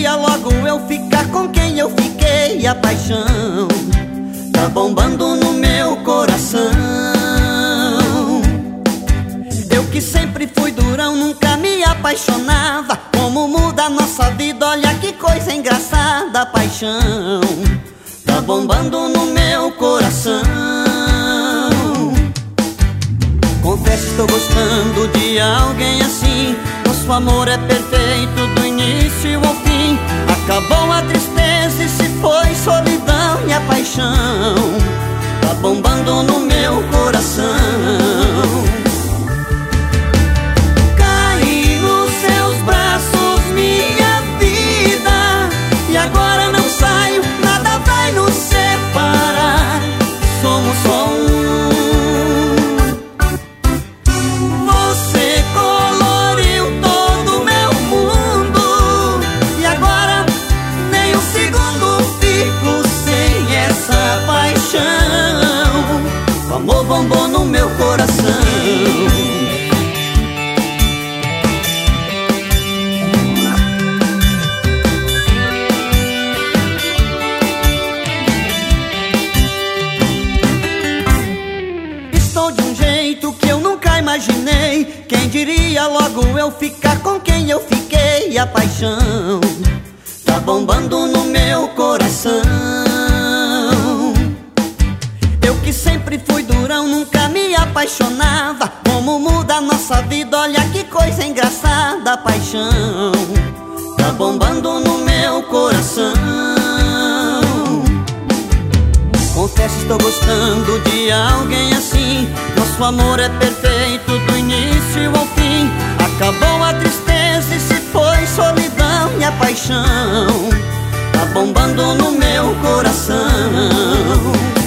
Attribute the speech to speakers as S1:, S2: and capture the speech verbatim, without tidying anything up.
S1: diria logo eu ficar com quem eu fiquei? A paixão tá bombando no meu coração. Eu que sempre fui durão, nunca me apaixonava. Como muda a nossa vida, olha que coisa engraçada. A paixão tá bombando no meu coração. Confesso, estou gostando de alguém assim. Nosso amor é perfeito do início ao fim. Acabou a tristeza e se foi solidão. E a paixão tá bombando no meu coração. Caí nos seus braços, minha vida, e agora não saio, nada vai nos separar. Somos só um. Você coloriu todo o meu mundo, e agora nem um segundo fico sem essa paixão. O amor bombou no meu coração. Estou de um jeito que eu nunca imaginei. Quem diria logo eu ficar com quem eu fiquei? A paixão tá bombando no meu coração. Eu que sempre fui durão, nunca me apaixonava. Como muda a nossa vida, olha que coisa engraçada. A paixão tá bombando no meu coração. Confesso, estou gostando de alguém assim. Nosso amor é perfeito do início ao fim. Acabou a tristeza e se foi solidão. E a paixão tá bombando no meu coração.